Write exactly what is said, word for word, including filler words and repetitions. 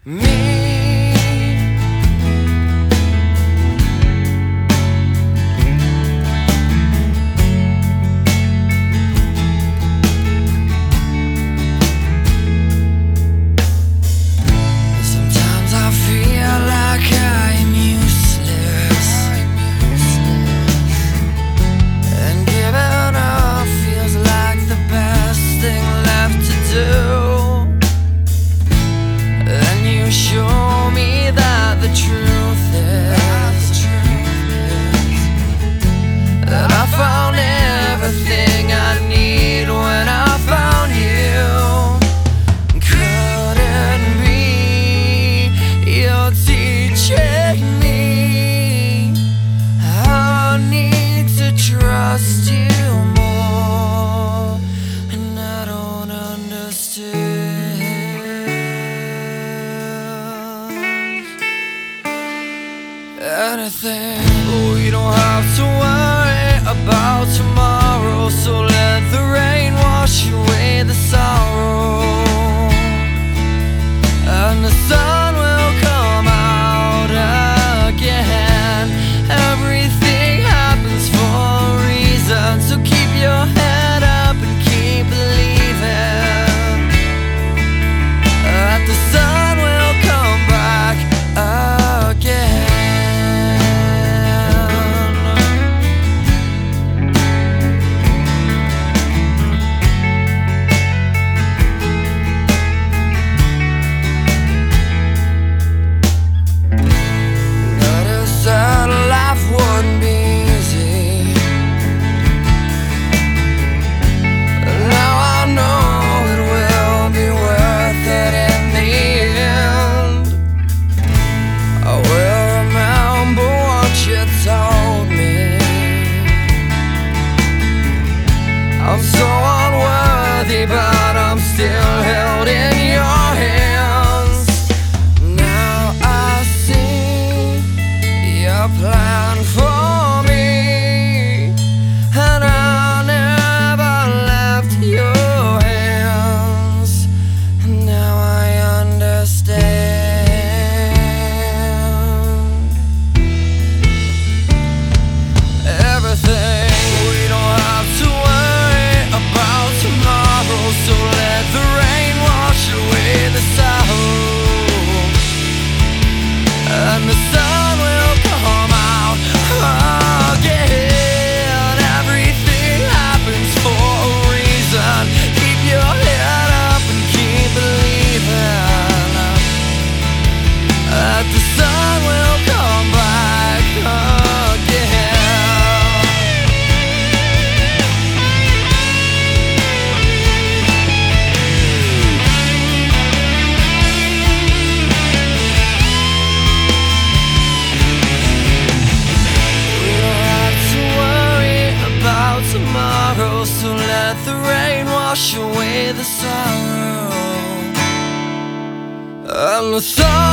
me. Sometimes I feel like I am useless, and giving up feels like the best thing left to do. Show me that the truth is that I found everything I need when I found you. Couldn't be you're teaching me I need to trust you more, and I don't understand anything. We don't have to worry about tomorrow, so let the rain wash away the sorrow, and the sun will come out again. Everything happens for a reason, so keep your head up and keep believing that the sun will come back again. I'm so unworthy, but I'm still held in your hands. Now I see your plan for me, and I never left your hands. And now I understand everything. We don't have to about tomorrow, so let the rain wash away the sorrow, and the sun will come out again. Everything happens for a reason. Keep your head up and keep believing that the sun will come back again. Tomorrow, so let the rain wash away the sorrow, and the sun